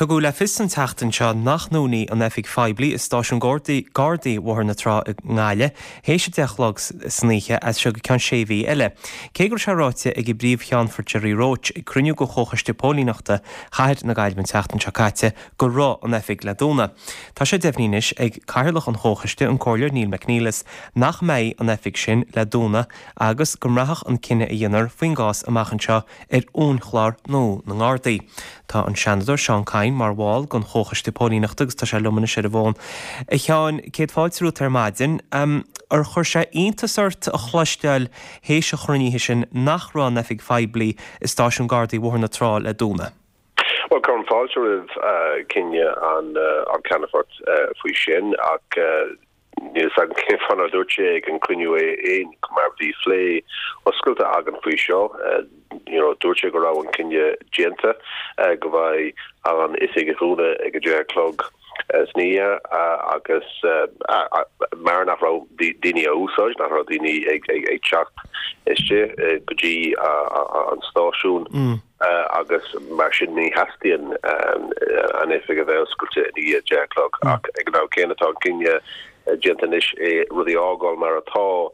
Tá go le fistan teachtain seo nach nóí an efig feibli is stáisiún Gardaí war na trá ngáile, hééis sé deachlog sníe as se go cean séhí eile. Cégur se ráite ag bríomh chean for Jerry Roach i cruniú go chochaiste pólínachta chaid na gaiilban teachtain seáite go rá an efig le dúna. Tá sé defhníis ag cairlach an chochaiste an cóir Neil McNeilis nach méid an efig sin le dúna agus go mrathach an cinenne i dionar faoin gás amachchanseo ón chláir nó na Gardaí. Tá an seanador Sean Cain mar bháil gon chochaiste pólínachtagus tá sé lumana sé bhin. I cheann céad fáilteú tarmaidin ar chuir sé iontasart a chluisteil hééis a chruníhé sin nach rá efig feibli is stáisiún Gardaí war na trá le dúna. Well, Colin Falter of Kenya on Canafort fwy sin ac Nils an fan ar dúirte an cruinniú é mar bhí flé oscailta agan faoi seo dúirte go rá an cinenne dienta go bhaid an isig a rúna ag a dearclog sníe agus mar nach rá daoine a úsáid nach rá daoine ag teacht iste go dtí an stáisiún agus mar sin ní hastíon an ifig a bheith oscailte ní dearclog ach ag ná céanatá cinenne gentanis rudi ágáil mar atá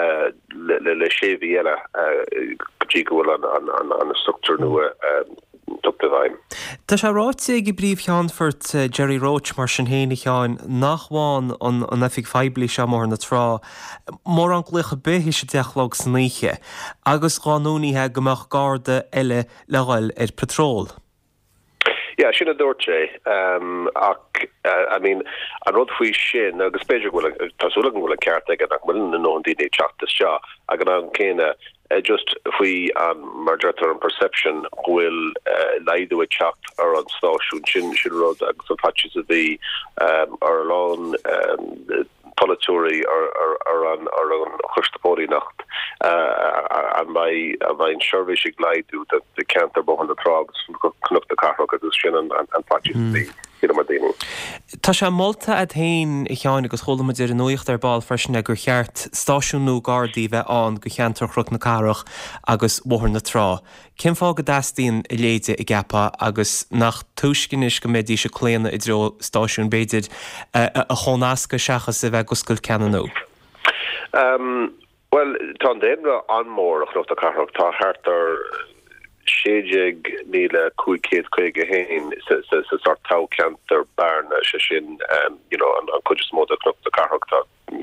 le séhí eile gohfuil an structúr nua tugta bhaim. Tá sé ráite ag bríomh cheanfort Jerry Roach mar sin héna cheáin nach bháin an efig feibli se mór na trá mór an glucha béhí sé deachlog sníe agus gánúníthe gomach Garda eile leáil ar petról. Yeah, sinna dúirte ach I mean an rud faoi sin agus beidir bhfuil tásúla bhfuil ceart ag nach bhfuil na nóí teachtas seo ag an céine just faoi an margétar an perception bhfuil leidú teacht ar an stáisiún sin rud agus an patches a bhí ar lán polytúí ar an chustapóí nacht an bhain seirbhísigh leidú de ceantar bohan na trágus cnucht a carach agus sin an patches a bhí. Tá sé molta a thain I cheáin agus cholamid ar an nuocht ar ball freisin gur cheart stáisiúnú Gardaí bheith an go cheantar chruch na carach agus bhthar na trá. Cin fá go dastíon I léide I gapa agus nach tuiscinis go méidí se cléanna I dro stáisiún beidir a chónasca seachas a bheith goscail ceanú. Well, tá déimre anmór a chrucht a carach tá hartar séig níle cuiicéad chuige héin sa sort tá ceantar barna se sin an chuidir mód a chrucht a carachta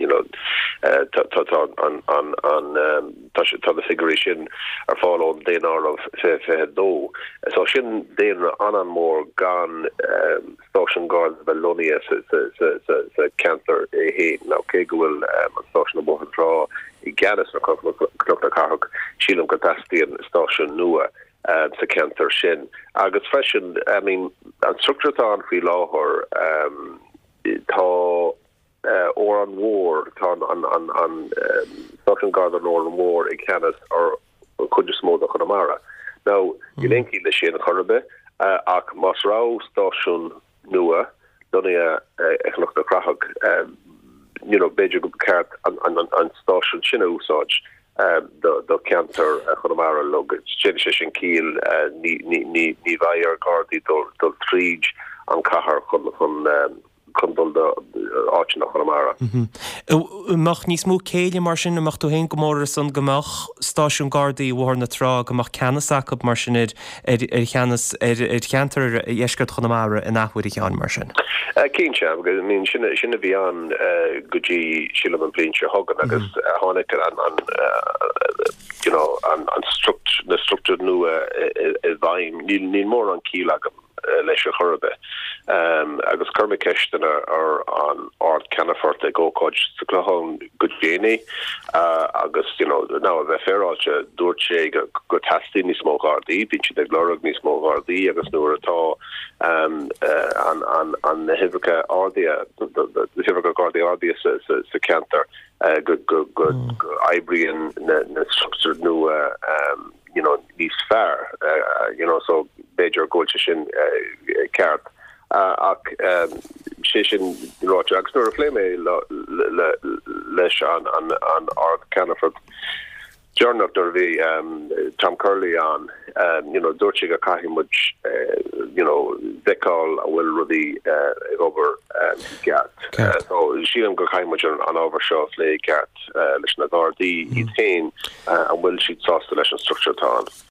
tá the figure sin ar fáil déanaar of fé dó. So sin déanra an mór gan stáisiún Garda Belonia sa ceantar é héin. Ná cé go bhfuil an stáisiún na bóthan rá I gceannas na chrucht a carach sílam go tastíon stáisiún nua sa ceantar sin. Agus freisin, I mean, an structúrtá an faoi láthir tá or an war tá an Stáisiún Garda Northern War I ceannas ar chuidir smód a chunamara. Now, ilenci le sin a chorbe ach mas rá stáisiún nua donna chnucht a crachag beidir go ceart an stáisiún sinna úsáid do ceantar chunamara lug sin sin cíl ní bhair Gardaí dul tríd an cahar chundul de áit nach chunamara. Mach níos mó céile mar sin amach tú hén gomór san gomach stáisiún Gardaí bhthar na trá gomach ceannaach mar sin cheantar iescart chunamara in nachhuiir chean mar sin. Cínse sinna bhí an go dtí sílam an blinte hagan agus tháinig an structúr nua I bhaim ní mór an cíl agam leis a chorbe agus currma ceistan ar an ard Canafort ag ócáid sa chluchán go déine agus ná a bheith féráilte dúirt go tastí níos mó Gardaí, bhín siad ag lorug níos mó Gardaí agus nuair atá an hifrica ardía hifrica Gardaí ardía sa ceantar go aibrion na structúr nua níos fearr so beidir goilte sin ceart ach sé sin ráte agus nuair a phléime leis an ard Canafort Journal bhí Tom Curley an dúirte a caiimiid decall a will ruddy over gat. So she go kind much an over show lay gat listen Gardaí 10 and will she sauce the lesson structure on.